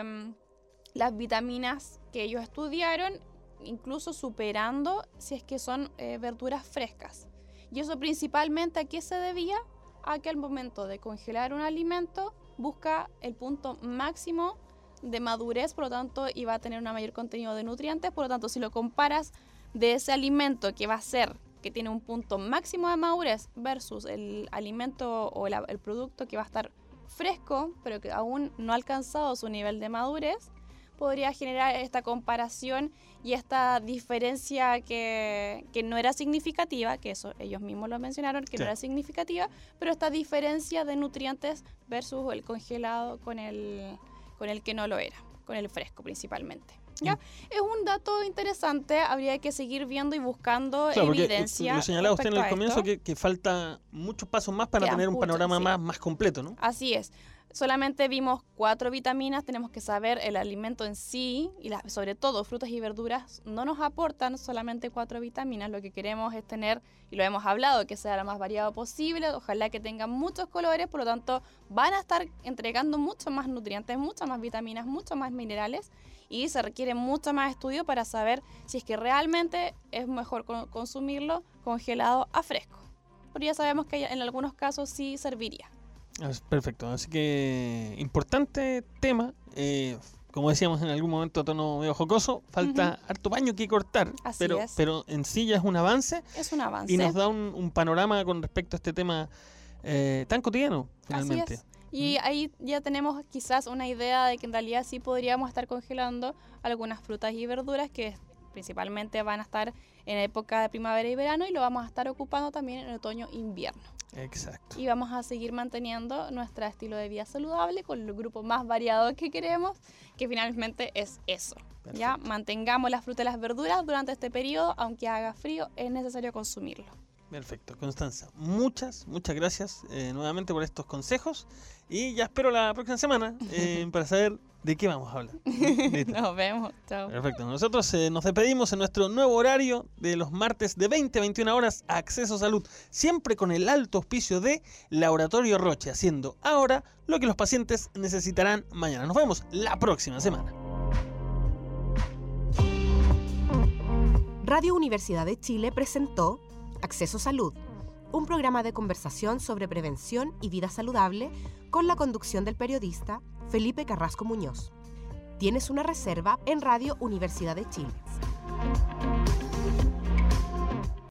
las vitaminas que ellos estudiaron, incluso superando si es que son verduras frescas. Y eso principalmente, ¿a qué se debía? A que al momento de congelar un alimento busca el punto máximo de madurez, por lo tanto, y va a tener un mayor contenido de nutrientes. Por lo tanto, si lo comparas de ese alimento que va a ser, que tiene un punto máximo de madurez versus el alimento o el producto que va a estar fresco, pero que aún no ha alcanzado su nivel de madurez, podría generar esta comparación y esta diferencia que no era significativa, que eso ellos mismos lo mencionaron, que no era significativa, pero esta diferencia de nutrientes versus el congelado con el que no lo era, con el fresco principalmente. ¿Ya? Es un dato interesante, habría que seguir viendo y buscando evidencia. Lo señalaba usted en el comienzo que falta muchos pasos más para tener un panorama más completo, ¿no? Así es. Solamente vimos 4 vitaminas, tenemos que saber el alimento en sí y sobre todo frutas y verduras no nos aportan solamente 4 vitaminas, lo que queremos es tener, y lo hemos hablado, que sea lo más variado posible, ojalá que tengan muchos colores, por lo tanto van a estar entregando muchos más nutrientes, muchas más vitaminas, muchos más minerales y se requiere mucho más estudio para saber si es que realmente es mejor consumirlo congelado a fresco, pero ya sabemos que en algunos casos sí serviría. Perfecto, así que importante tema, como decíamos en algún momento a tono medio jocoso, falta harto paño que cortar, pero en sí ya es un avance. Es un avance. Y nos da un panorama con respecto a este tema tan cotidiano, finalmente. Así es. Y ahí ya tenemos quizás una idea de que en realidad sí podríamos estar congelando algunas frutas y verduras que principalmente van a estar en época de primavera y verano y lo vamos a estar ocupando también en otoño e invierno. Exacto. Y vamos a seguir manteniendo nuestro estilo de vida saludable con el grupo más variado que queremos, que finalmente es eso. Perfecto. Ya mantengamos las frutas y las verduras durante este periodo, aunque haga frío, es necesario consumirlo. Perfecto, Constanza. Muchas gracias nuevamente por estos consejos y ya espero la próxima semana para saber de qué vamos a hablar. Nos vemos, chao. Perfecto, nosotros nos despedimos en nuestro nuevo horario de los martes de 20 a 21 horas, Acceso Salud, siempre con el alto auspicio de Laboratorio Roche, haciendo ahora lo que los pacientes necesitarán mañana. Nos vemos la próxima semana. Radio Universidad de Chile presentó Acceso Salud, un programa de conversación sobre prevención y vida saludable con la conducción del periodista Felipe Carrasco Muñoz. Tienes una reserva en Radio Universidad de Chile.